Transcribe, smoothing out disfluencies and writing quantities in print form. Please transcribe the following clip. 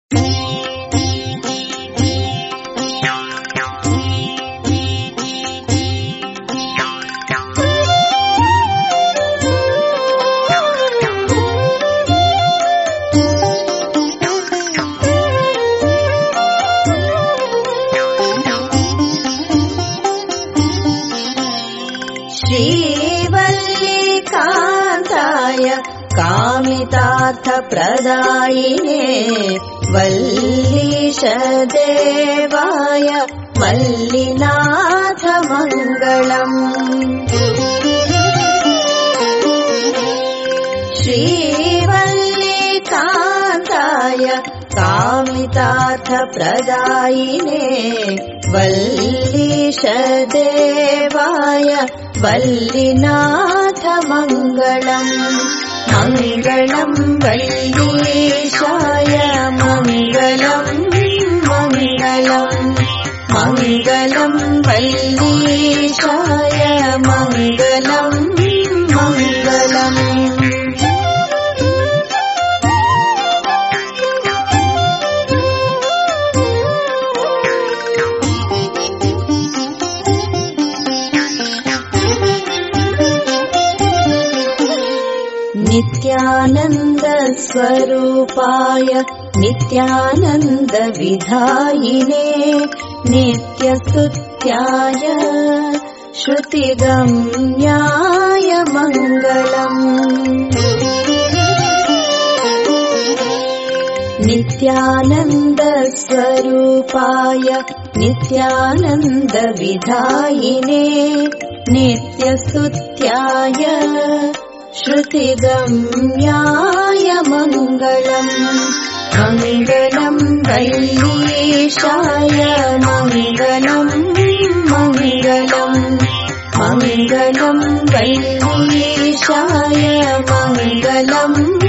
श्रीवल्लीकान्ताय कामितार्थप्रदायिने वल्लीशदेवाय मल्लिनाथमङ्गलम्। श्रीवल्लीकान्ताय कामितार्थप्रदायिने वल्लीशदेवाय वल्लिनाथमङ्गलम्। मङ्गलम् वल्लीशाय मङ्गलम् मङ्गलम् मङ्गलम् वल्लीशाय मङ्गलम् मङ्गलम्। नित्यानन्दस्वरूपाय नित्यानन्दविधायिने नित्यस्तुत्याय श्रुतिगम्याय मङ्गलम्। नित्यानन्दस्वरूपाय नित्यानन्दविधायिने नित्यस्तुत्याय श्रुतिगम्याय मङ्गलम्। मङ्गलम् वल्लीशाय मङ्गलम् मङ्गलम् मङ्गलम् वल्लीशाय मङ्गलम्